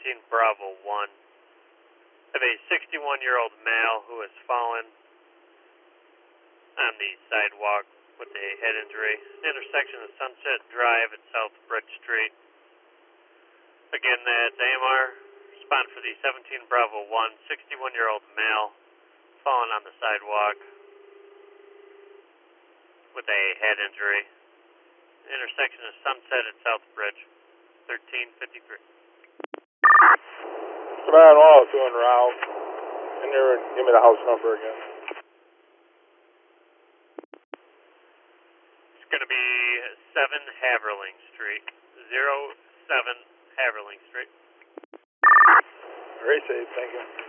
Bravo 1. Have a 61-year-old male who has fallen on the sidewalk with a head injury. Intersection of Sunset Drive at South Bridge Street. Again, that's AMR. Respond for the 17 Bravo 1, 61-year-old male fallen on the sidewalk with a head injury. Intersection of Sunset at South Bridge, 1353. Command all to en route. And there, give me the house number again. It's going to be 7 Haverling Street, 07 Haverling Street. Very safe, thank you.